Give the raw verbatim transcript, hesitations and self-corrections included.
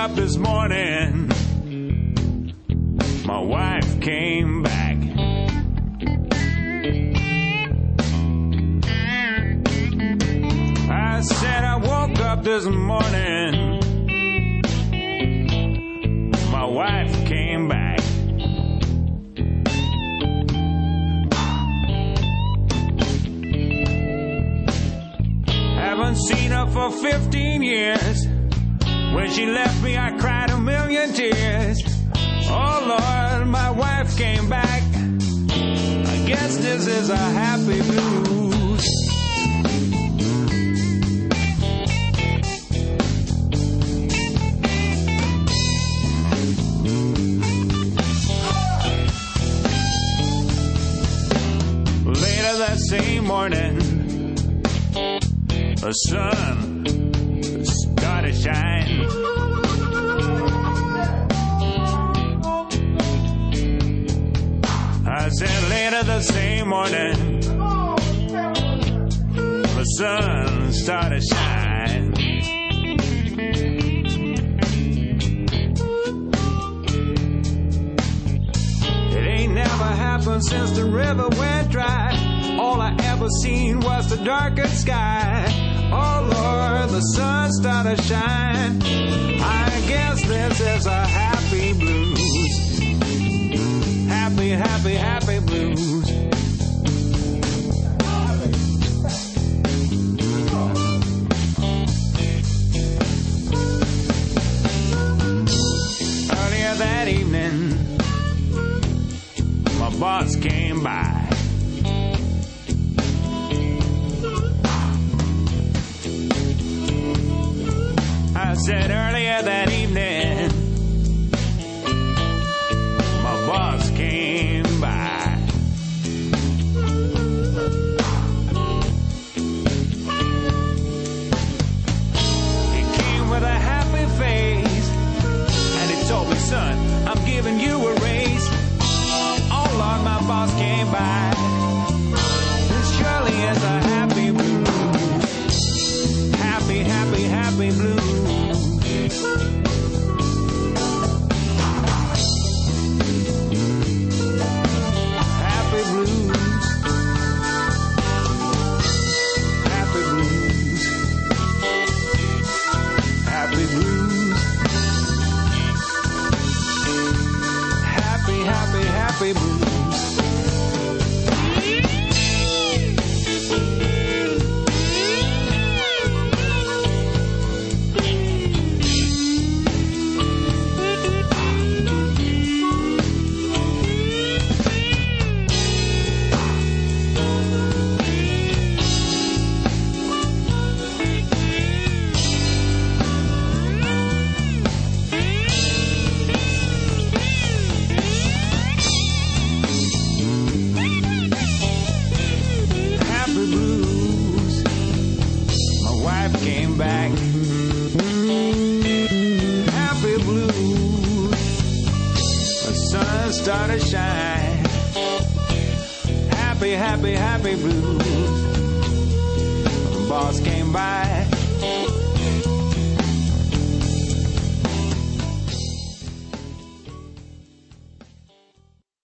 up this morning, my wife came back. I said I woke up this morning, my wife came back. Haven't seen her for fifteen years. When she left me, I cried a million tears. Oh Lord, my wife came back. I guess this is a happy blues. Later that same morning, the sun started shining. I said later the same morning, the sun started shining. It ain't never happened since the river went dry. All I ever seen was the darkened sky. Oh Lord, the sun started to shine. I guess this is a happy blues. Happy, happy, happy blues. Earlier that evening, my boss came by. I said earlier that evening, my boss came by. He came with a happy face, and he told me, son, I'm giving you a raise. Oh Lord, my boss came by. This surely is a happy blues. Happy, happy, happy blues. Happy blues. Started shine. Happy, happy, happy blues. The boss came by.